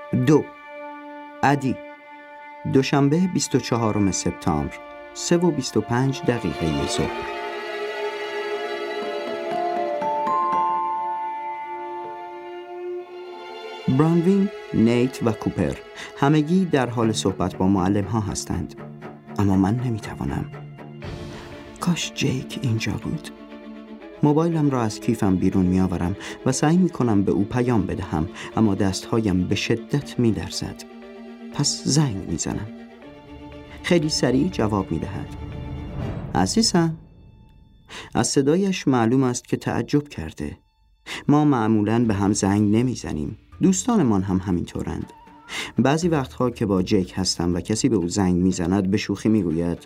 2. ادی. دوشنبه 24 سپتامبر 3:25 ظهر. برانوین، نیت و کوپر همگی در حال صحبت با معلم ها هستند، اما من نمیتوانم. کاش جیک اینجا بود. موبایلم را از کیفم بیرون میآورم و سعی میکنم به او پیام بدهم، اما دستهایم به شدت میلرزد. پس زنگ میزنم. خیلی سریع جواب میدهد. عزیزم. از صدایش معلوم است که تعجب کرده. ما معمولاً به هم زنگ نمیزنیم. دوستانمان هم همینطورند. بعضی وقتها که با جیک هستم و کسی به او زنگ میزند به شوخی میگوید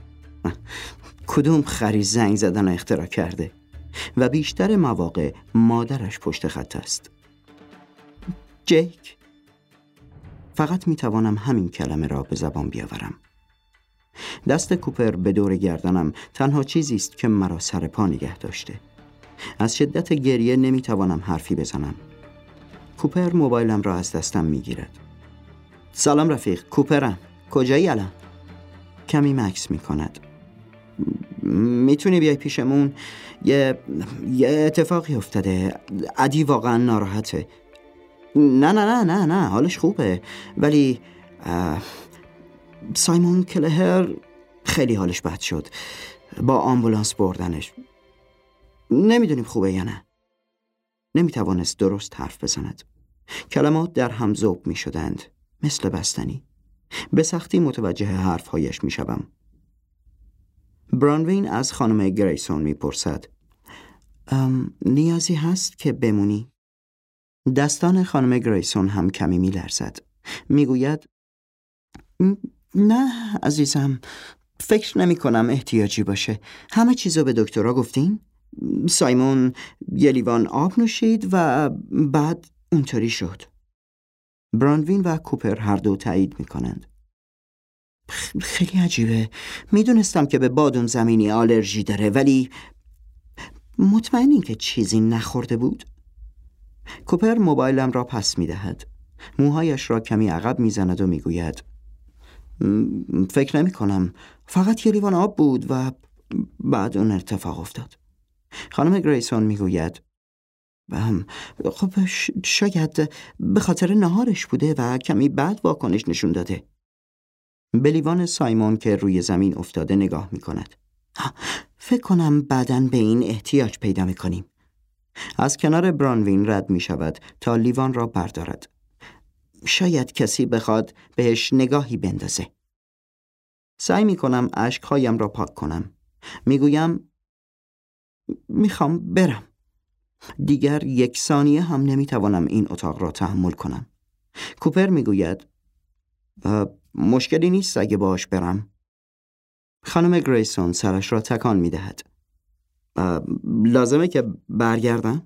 کدوم خری زنگ زدن را اختراع کرده، و بیشتر مواقع مادرش پشت خط است. جیک. فقط میتوانم همین کلمه را به زبان بیاورم. دست کوپر به دور گردنم تنها چیزی است که مرا سر پا نگه داشته. از شدت گریه نمیتوانم حرفی بزنم. کوپر موبایلم را از دستم میگیرد. سلام رفیق، کوپرم. کجایی الان؟ کمی مکث میکند. میتونی بیای پیشمون؟ یه اتفاقی افتاده. ادی واقعا ناراحته. نه حالش خوبه، ولی سایمون کلهر خیلی حالش بد شد. با آمبولانس بردنش. نمیدونیم خوبه یا نه. نمیتوانست درست حرف بزند. کلمات در هم ذوب میشدند، مثل بستنی. به سختی متوجه حرفهایش میشوم. برانوین از خانم گریسون میپرسد نیازی هست که بمونی؟ دستان خانم گریسون هم کمی میلرزد. میگوید نه عزیزم، فکر نمی کنم احتیاجی باشه. همه چیزو به دکترها گفتین؟ سایمون یه لیوان آب نوشید و بعد اونطوری شد. برانوین و کوپر هر دو تایید میکنند. خیلی عجیبه. میدونستم که به بادوم زمینی آلرژی داره، ولی مطمئنین که چیزی نخورده بود؟ کوپر موبایلم را پس میدهد. موهایش را کمی عقب میزند و میگوید فکر نمی کنم. فقط یه لیوان آب بود و بعد اون اتفاق افتاد. خانم گریسون میگوید خب شاید به خاطر نهارش بوده و کمی بعد واکنش نشون داده. به لیوان سایمون که روی زمین افتاده نگاه میکند. فکر کنم بعداً به این احتیاج پیدا میکنیم. از کنار برانوین رد میشود تا لیوان را بردارد. شاید کسی بخواد بهش نگاهی بندازه. سعی میکنم اشکهایم را پاک کنم. میگویم میخوام برم. دیگر 1 ثانیه هم نمیتوانم این اتاق را تحمل کنم. کوپر میگوید مشکلی نیست اگه باش برم. خانم گریسون سرش را تکان میدهد. لازمه که برگردم؟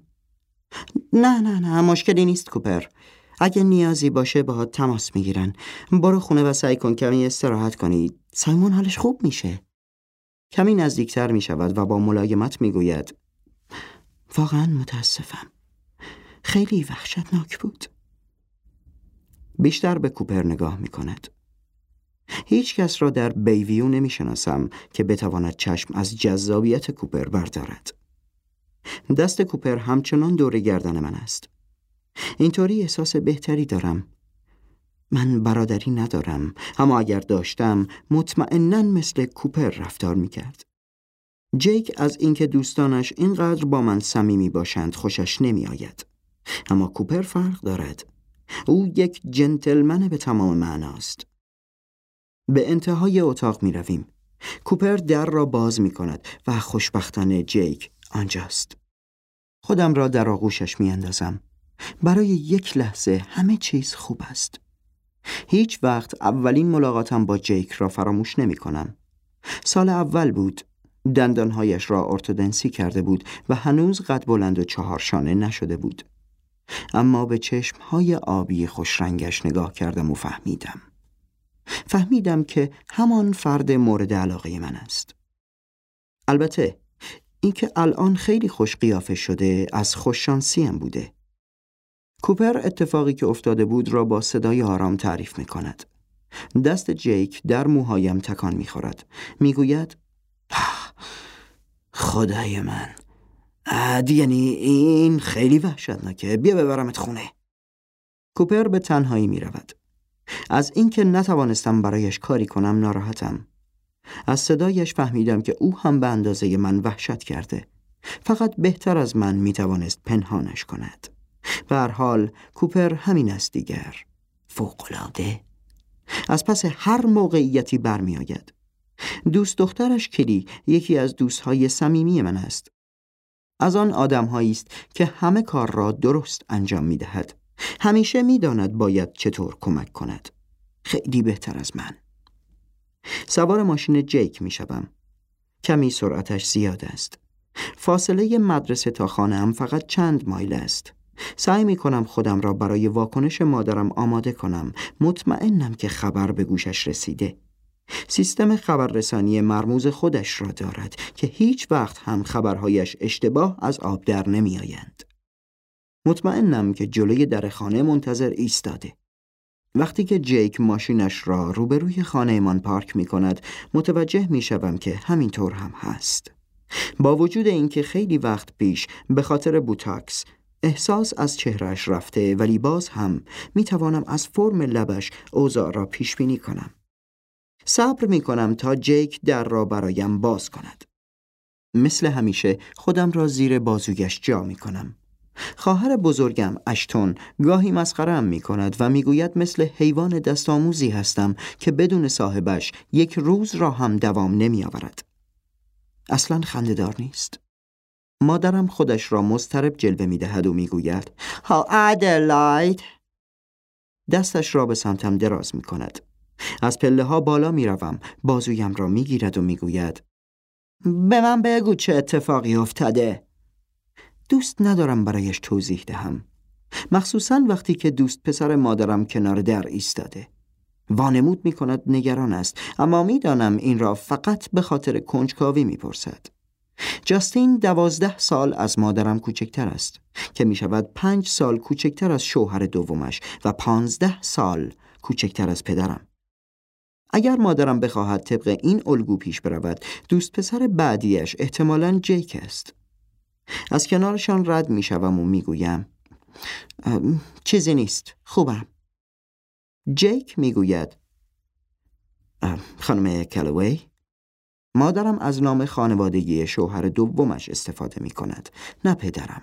نه مشکلی نیست کوپر. اگه نیازی باشه باهات تماس میگیرن. برو خونه و سعی کن کمی استراحت کنی. سایمون حالش خوب میشه. کمی نزدیکتر میشود و با ملایمت میگوید واقعا متاسفم. خیلی وحشتناک بود. بیشتر به کوپر نگاه میکند. هیچ کس را در بیویو نمیشناسم که بتواند چشم از جذابیت کوپر بردارد. دست کوپر همچنان دور گردن من است. اینطوری احساس بهتری دارم. من برادری ندارم، اما اگر داشتم مطمئناً مثل کوپر رفتار میکرد. جیک از اینکه دوستانش اینقدر با من صمیمی باشند خوشش نمی آید. اما کوپر فرق دارد. او یک جنتلمن به تمام معناست. به انتهای اتاق می رویم. کوپر در را باز می کند و خوشبختانه جیک آنجاست. خودم را در آغوشش می اندازم. برای یک لحظه همه چیز خوب است. هیچ وقت اولین ملاقاتم با جیک را فراموش نمی کنم. سال اول بود. دندانهایش را ارتودنسی کرده بود و هنوز قد بلند و 4 شانه نشده بود. اما به چشمهای آبی خوشرنگش نگاه کردم و فهمیدم که همان فرد مورد علاقه من است. البته اینکه الان خیلی خوش قیافه شده از خوششانسیم بوده. کوپر اتفاقی که افتاده بود را با صدای آرام تعریف می کند. دست جیک در موهایم تکان می خورد. می گوید خدای من، یعنی این خیلی وحشتناکه. بیا ببرمت خونه. کوپر به تنهایی می رود. از اینکه نتوانستم برایش کاری کنم ناراحتم. از صدایش فهمیدم که او هم به اندازه من وحشت کرده. فقط بهتر از من می توانست پنهانش کند. به هر حال کوپر همین است دیگر. فوق‌العاده. از پس هر موقعیتی برمی آید. دوست دخترش کلی یکی از دوستهای صمیمی من است. از آن آدم‌هایی است که همه کار را درست انجام می دهد. همیشه می داند باید چطور کمک کند. خیلی بهتر از من. سوار ماشین جیک می شدم. کمی سرعتش زیاد است. فاصله مدرسه تا خانه‌ام فقط چند مایل است. سعی می کنم خودم را برای واکنش مادرم آماده کنم. مطمئنم که خبر به گوشش رسیده. سیستم خبررسانی مرموز خودش را دارد که هیچ وقت هم خبرهایش اشتباه از آب در نمی آیند. مطمئنم که جلوی در خانه منتظر ایستاده. وقتی که جیک ماشینش را روبروی خانه‌مان پارک می کند متوجه می شوم که همینطور هم هست. با وجود اینکه خیلی وقت پیش به خاطر بوتاکس احساس از چهرهش رفته، ولی باز هم می توانم از فرم لبش اوضاع را پیش بینی کنم. صبر می کنم تا جیک در را برایم باز کند. مثل همیشه خودم را زیر بازویش جا می کنم. خواهر بزرگم اشتون گاهی مسخره‌ام می کند و می گوید مثل حیوان دستآموزی هستم که بدون صاحبش یک روز را هم دوام نمی آورد. اصلاً خنده‌دار نیست. مادرم خودش را مضطرب جلوه می دهد و می گوید ها ادلاید. دستش را به سمتم دراز می کند. از پله ها بالا می روم. بازویم را می گیرد و می گوید به من بگو چه اتفاقی افتاده. دوست ندارم برایش توضیح دهم، مخصوصاً وقتی که دوست پسر مادرم کنار در ایستاده. وانمود می کند نگران است، اما می دانم این را فقط به خاطر کنجکاوی می پرسد. جاستین 12 سال از مادرم کوچکتر است که می شود 5 سال کوچکتر از شوهر دومش و 15 سال کوچکتر از پدرم. اگر مادرم بخواهد طبق این الگو پیش برود، دوست پسر بعدیش احتمالاً جیک است. از کنارشان رد می شوم و می گویم چیزی نیست، خوبم. جیک می گوید خانم کلوی. مادرم از نام خانوادگی شوهر دومش استفاده می کند، نه پدرم.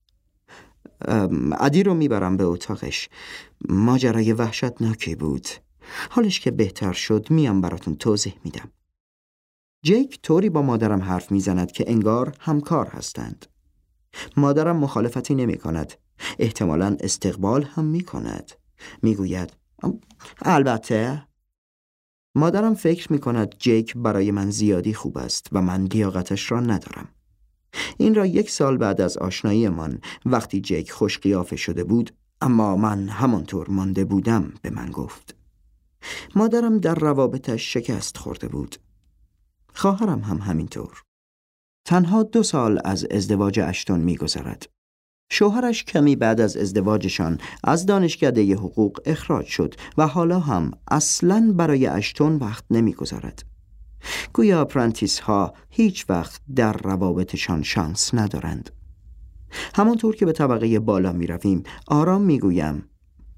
عدی رو می برم به اتاقش. ماجرای وحشتناکی بود. حالش که بهتر شد میام براتون توضیح میدم. جیک طوری با مادرم حرف میزند که انگار همکار هستند. مادرم مخالفتی نمی کند. احتمالاً استقبال هم می کند. می گوید البته. مادرم فکر می کند جیک برای من زیادی خوب است و من لیاقتش را ندارم. این را 1 سال بعد از آشنایی من، وقتی جیک خوش قیافه شده بود اما من همانطور مانده بودم، به من گفت. مادرم در روابطش شکست خورده بود. خواهرم هم همینطور. تنها 2 سال از ازدواج اشتون می‌گذرد. شوهرش کمی بعد از ازدواجشان از دانشکده حقوق اخراج شد و حالا هم اصلاً برای اشتون وقت نمی‌گذارد. گویا اپرنتیس ها هیچ وقت در روابطشان شانس ندارند. همانطور که به طبقه بالا می رویم آرام می گویم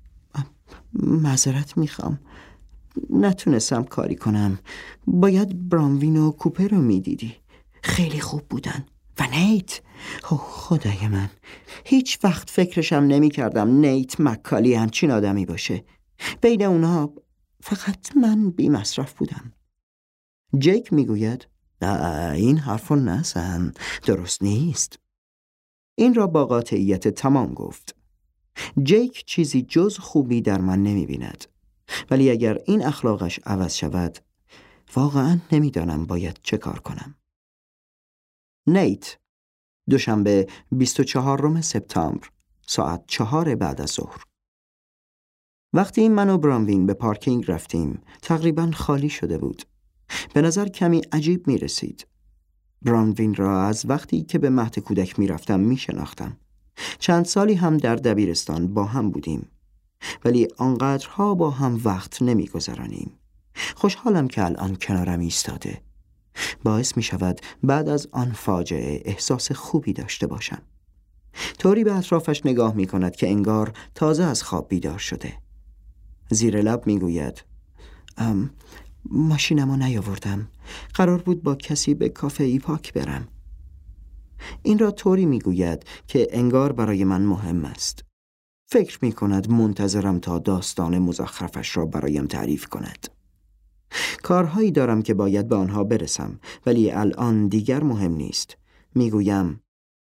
معذرت می خوام، نتونستم کاری کنم. باید برانوین و کوپر رو می دیدی. خیلی خوب بودن. و نیت، خدای من، هیچ وقت فکرشم نمی کردم نیت مکالی همچین آدمی باشه. بین اونها فقط من بی مصرف بودم. جیک می گوید این حرفو نزن، درست نیست. این را با قاطعیت تمام گفت. جیک چیزی جز خوبی در من نمی بیند. ولی اگر این اخلاقش عوض شود، واقعا نمیدانم باید چه کار کنم. نیت، دوشنبه 24 سپتامبر، ساعت 4 بعد از ظهر. وقتی من و برانوین به پارکینگ رفتیم، تقریبا خالی شده بود. به نظر کمی عجیب می رسید. برانوین را از وقتی که به مهد کودک می رفتم می شناختم. چند سالی هم در دبیرستان با هم بودیم، ولی آنقدرها با هم وقت نمی‌گذرانیم. خوشحالم که الان کنارم ایستاده. باعث می شود بعد از آن فاجعه احساس خوبی داشته باشم. طوری به اطرافش نگاه می کند که انگار تازه از خواب بیدار شده. زیر لب می گوید ماشینمو نیاوردم. قرار بود با کسی به کافه ایپاک برم. این را طوری می گوید که انگار برای من مهم است. فکر می کند منتظرم تا داستان مزخرفش را برایم تعریف کند. کارهایی دارم که باید به آنها برسم، ولی الان دیگر مهم نیست. میگویم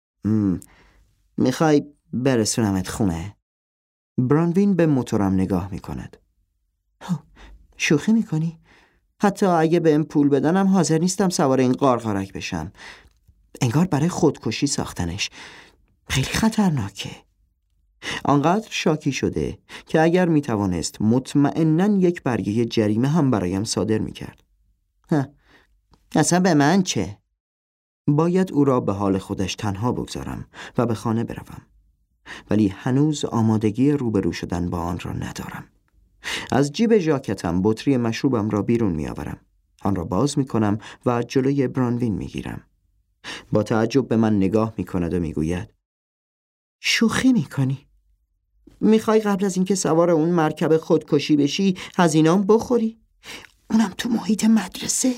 میخوای برسونمت خونه؟ برانوین به موتورم نگاه میکند. شوخی میکنی؟ حتی اگه بهم پول بدنم حاضر نیستم سوار این قارقارک بشم. انگار برای خودکشی ساختنش. خیلی خطرناکه. آنقدر شاکی شده که اگر میتوانست مطمئناً یک برگه جریمه هم برایم صادر میکرد. اصلا به من چه؟ باید او را به حال خودش تنها بگذارم و به خانه بروم، ولی هنوز آمادگی روبرو شدن با آن را ندارم. از جیب ژاکتم بطری مشروبم را بیرون میآورم. آن را باز میکنم و جلوی برانوین میگیرم. با تعجب به من نگاه میکند و میگوید شوخی میکنی؟ میخوای قبل از اینکه سوار اون مرکب خودکشی بشی هزینه‌ام بخوری؟ اونم تو محیط مدرسه؟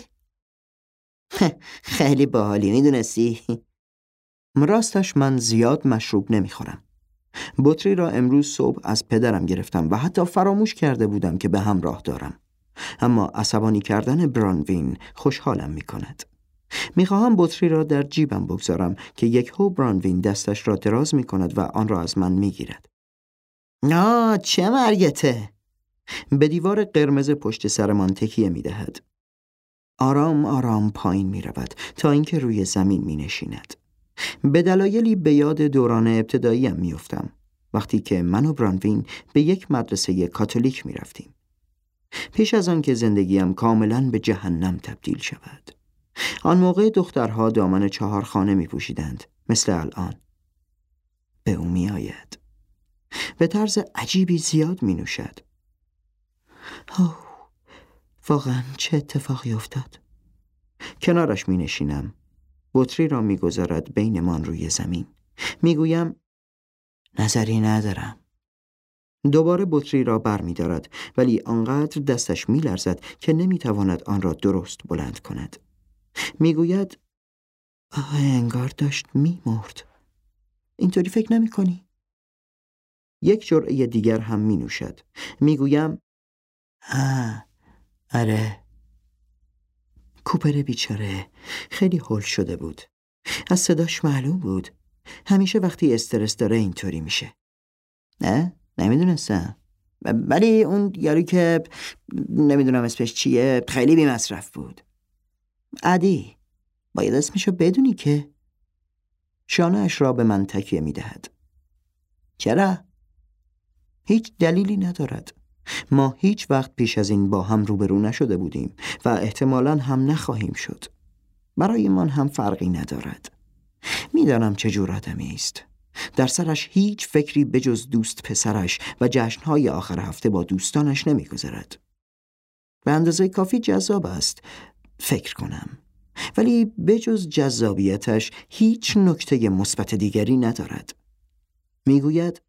خیلی باحالی، میدونستی؟ راستش من زیاد مشروب نمیخورم. بطری را امروز صبح از پدرم گرفتم و حتی فراموش کرده بودم که به همراه دارم. اما عصبانی کردن برانوین خوشحالم میکند. میخواهم بطری را در جیبم بگذارم که یکهو برانوین دستش را دراز میکند و آن را از من میگیرد. چه مرگته؟ به دیوار قرمز پشت سرمان تکیه میدهد. آرام آرام پایین میرود تا اینکه روی زمین مینشیند. به دلایلی به یاد دوران ابتداییم میافتم، وقتی که من و برانوین به یک مدرسه کاتولیک میرفتیم. پیش از آن که زندگیم کاملا به جهنم تبدیل شود. آن موقع دخترها دامن 4 خانه میپوشیدند، مثل الان. به او میآید. به طرز عجیبی زیاد می نوشد. واقعا چه اتفاقی افتاد؟ کنارش می نشینم. بطری را می گذارد بینمان روی زمین. می گویم نظری ندارم. دوباره بطری را بر می دارد، ولی آنقدر دستش می لرزد که نمی تواند آن را درست بلند کند. می گوید انگار داشت می مرد. اینطوری فکر نمی کنی؟ یک جرعه دیگر هم می نوشد. می گویم آره. کوپر بیچاره خیلی هول شده بود. از صداش معلوم بود. همیشه وقتی استرس داره اینطوری میشه. نه؟ نمیدونستم. ولی اون یاری که نمیدونم اسمش چیه خیلی بی مصرف بود. عادی. باید اسمشو بدونی که. شانه‌اش را به من تکیه میدهد. چرا؟ هیچ دلیلی ندارد. ما هیچ وقت پیش از این با هم روبرو نشده بودیم و احتمالاً هم نخواهیم شد. برای من هم فرقی ندارد. میدانم چه جور آدمی است. در سرش هیچ فکری بجز دوست پسرش و جشنهای آخر هفته با دوستانش نمیگذرد. به اندازه کافی جذاب است، فکر کنم. ولی بجز جذابیتش هیچ نکته مثبت دیگری ندارد. میگوید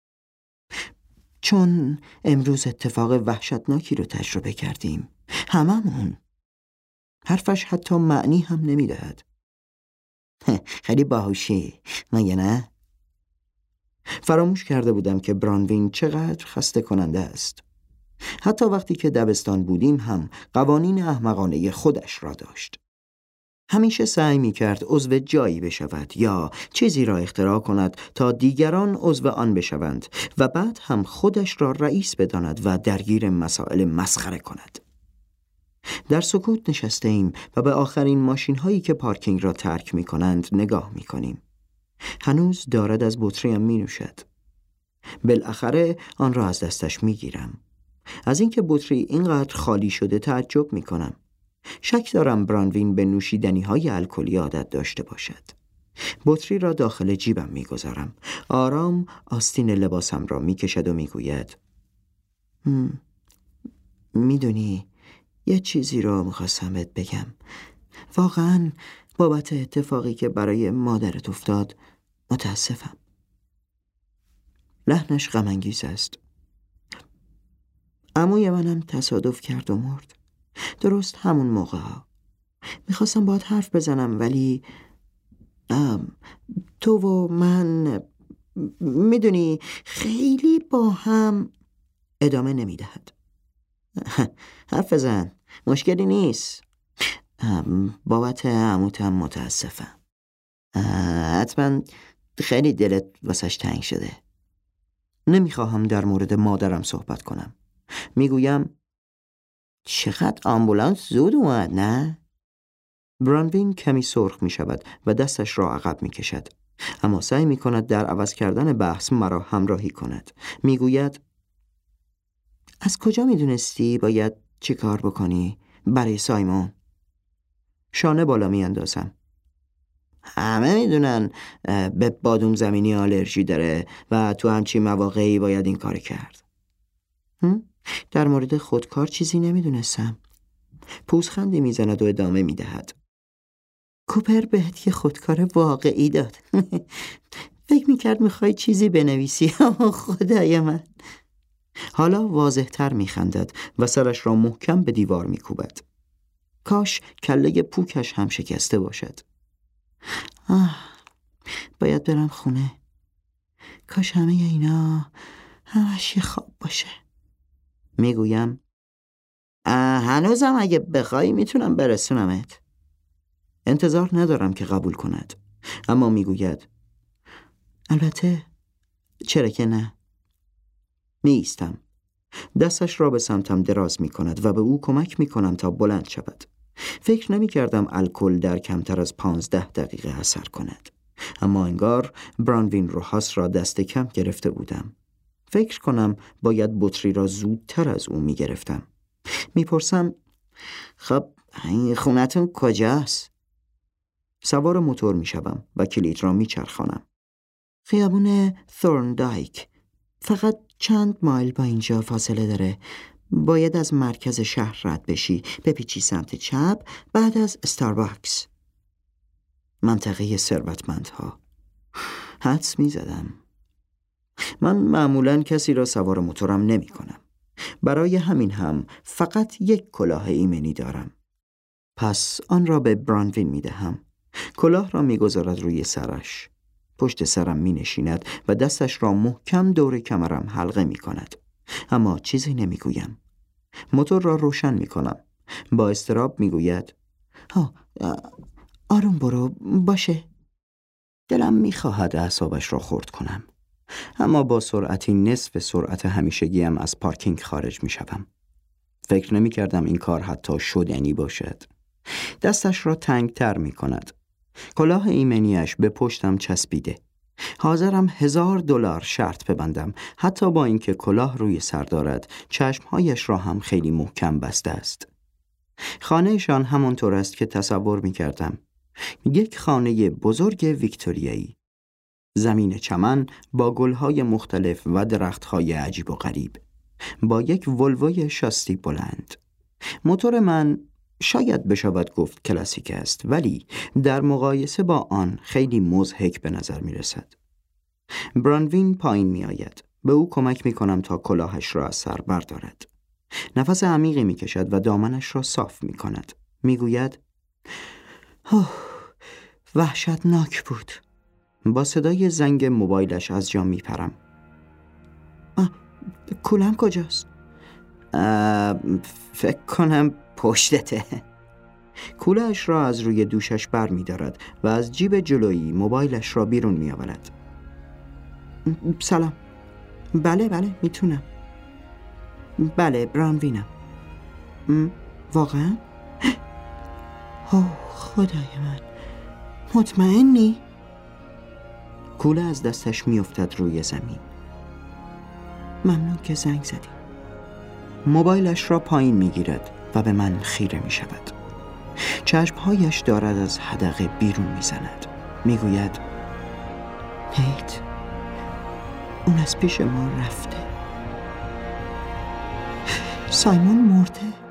چون امروز اتفاق وحشتناکی رو تجربه کردیم، هممون. حرفش حتی معنی هم نمیدهد. خیلی باهوشی، مگه نه؟ فراموش کرده بودم که برانوین چقدر خسته کننده است. حتی وقتی که دبستان بودیم هم قوانین احمقانه خودش را داشت. همیشه سعی می کرد عضو جایی بشود یا چیزی را اختراع کند تا دیگران عضو آن بشوند و بعد هم خودش را رئیس بداند و درگیر مسائل مسخره کند. در سکوت نشسته ایم و به آخرین ماشین هایی که پارکینگ را ترک می کنند نگاه می کنیم. هنوز دارد از بطریم می نوشد. بالاخره آن را از دستش می گیرم. از اینکه بطری اینقدر خالی شده تعجب می کنم. شک دارم برانوین به نوشیدنی های الکلی عادت داشته باشد. بطری را داخل جیبم میگذارم. آرام آستین لباسم را میکشد و میگوید میدونی یه چیزی رو میخواستم بهت بگم. واقعا بابت اتفاقی که برای مادرت افتاد متاسفم. لحنش غم‌انگیز است. عموی منم تصادف کرد و مرد. درست همون موقع ها. میخواستم باهات حرف بزنم ولی تو و من میدونی خیلی با هم. ادامه نمیدهد. حرف بزن، مشکلی نیست. بابت عموتم متاسفم. حتما خیلی دلت واسش تنگ شده. نمیخواهم در مورد مادرم صحبت کنم. میگویم چقدر آمبولانس زود اومد نه؟ برانوین کمی سرخ می شود و دستش را عقب می کشد. اما سعی می کند در عوض کردن بحث مرا همراهی کند. می گوید از کجا می دونستی باید چی کار بکنی برای سایمون؟ شانه بالا می اندازم. همه می دونن به بادوم زمینی آلرژی داره و تو همچین مواقعی باید این کار کرد. در مورد خودکار چیزی نمی دونستم. پوزخندی می زند و ادامه می دهد. کوپر بهت یه خودکار واقعی داد. فکر میکرد میخوای چیزی بنویسی. خدای من. حالا واضح تر میخندد و سرش را محکم به دیوار میکوبد. کاش کله پوکش هم شکسته باشد. باید برم خونه. کاش همه اینا همش یه خواب باشه. میگویم هنوزم اگه بخوای میتونم برسونمت. انتظار ندارم که قبول کند، اما میگوید البته چرا که نه. میایستم. دستش را به سمتم دراز میکند و به او کمک میکنم تا بلند شود. فکر نمیکردم الکل در کمتر از 15 دقیقه اثر کند، اما انگار برانوین روحاس را دست کم گرفته بودم. فکر کنم باید بطری را زودتر از او میگرفتم. میپرسم خب این خونتون کجاست؟ سوار موتور میشوم و کلید را میچرخانم. خیابون ثورندایک. فقط چند مایل با اینجا فاصله داره. باید از مرکز شهر رد بشی، بپیچی سمت چپ، بعد از استارباکس. منطقه ثروتمندها. حدس میزدم. من معمولاً کسی را سوار موتورم نمی کنم. برای همین هم فقط یک کلاه ایمنی دارم. پس آن را به برانوین می دهم. کلاه را می گذارد روی سرش. پشت سرم می نشیند و دستش را محکم دور کمرم حلقه می کند. اما چیزی نمی گویم. موتور را روشن می کنم. با اضطراب می گوید آروم برو باشه. دلم می خواهد اعصابش را خرد کنم. اما با سرعتی نصف سرعت همیشگیم از پارکینگ خارج می شدم. فکر نمی کردم این کار حتی شدنی باشد. دستش را تنگ تر می کند. کلاه ایمنیش به پشتم چسبیده. حاضرم $1000 شرط ببندم، حتی با اینکه کلاه روی سر دارد چشمهایش را هم خیلی محکم بسته است. خانهشان همانطور است که تصور می کردم. یک خانه بزرگ ویکتوریایی. زمین چمن با گلهای مختلف و درختهای عجیب و غریب. با یک ولوی شاسی بلند. موتور من شاید بشود گفت کلاسیک است، ولی در مقایسه با آن خیلی مضحک به نظر می رسد. برانوین پایین می آید. به او کمک می کنم تا کلاهش را از سر بردارد. نفس عمیقی می کشد و دامنش را صاف می کند. می گوید وحشتناک بود. با صدای زنگ موبایلش از جا می پرم. کولم کجاست؟ فکر کنم پشتته. کوله‌اش را از روی دوشش بر می دارد و از جیب جلویی موبایلش را بیرون می آورد. سلام. بله میتونم. بله برانوینم. واقعا؟ خدای من. مطمئنی؟ کوله از دستش می افتد روی زمین. ممنون که زنگ زدی. موبایلش را پایین می گیرد و به من خیره می شود. چشمهایش دارد از حدقه بیرون می زند. میگوید نیت، اون از پیش ما رفته. سایمون مرده.